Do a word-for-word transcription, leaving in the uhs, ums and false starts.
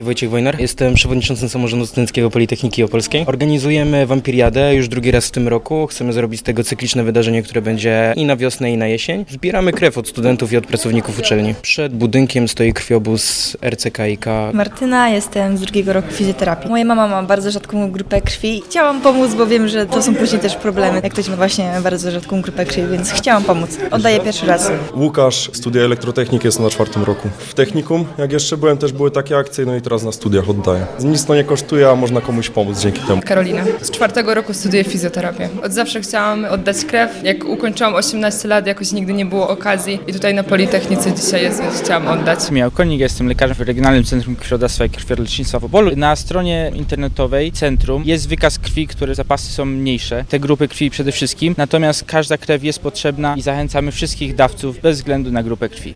Wojciech Wojnar, jestem przewodniczącym Samorządu Studenckiego Politechniki Opolskiej. Organizujemy wampiriadę już drugi raz w tym roku. Chcemy zrobić z tego cykliczne wydarzenie, które będzie i na wiosnę, i na jesień. Zbieramy krew od studentów i od pracowników uczelni. Przed budynkiem stoi krwiobóz R C K I K. Martyna, jestem z drugiego roku fizjoterapii. Moja mama ma bardzo rzadką grupę krwi. Chciałam pomóc, bo wiem, że to są później też problemy, jak ktoś ma właśnie bardzo rzadką grupę krwi, więc chciałam pomóc. Oddaję pierwszy raz. Łukasz, studia elektrotechniki, jest na czwartym roku. W technikum, jak jeszcze byłem, też były takie akcje, no i teraz na studiach oddaję. Nic to nie kosztuje, a można komuś pomóc dzięki temu. Karolina. Z czwartego roku studiuję fizjoterapię. Od zawsze chciałam oddać krew. Jak ukończyłam osiemnaście lat, jakoś nigdy nie było okazji i tutaj na Politechnice dzisiaj jest, więc chciałam oddać. Michał Konik, jestem lekarzem w Regionalnym Centrum Krwiodawstwa i Krwiolecznictwa w Opolu. Na stronie internetowej centrum jest wykaz krwi, które zapasy są mniejsze, te grupy krwi przede wszystkim, natomiast każda krew jest potrzebna i zachęcamy wszystkich dawców bez względu na grupę krwi.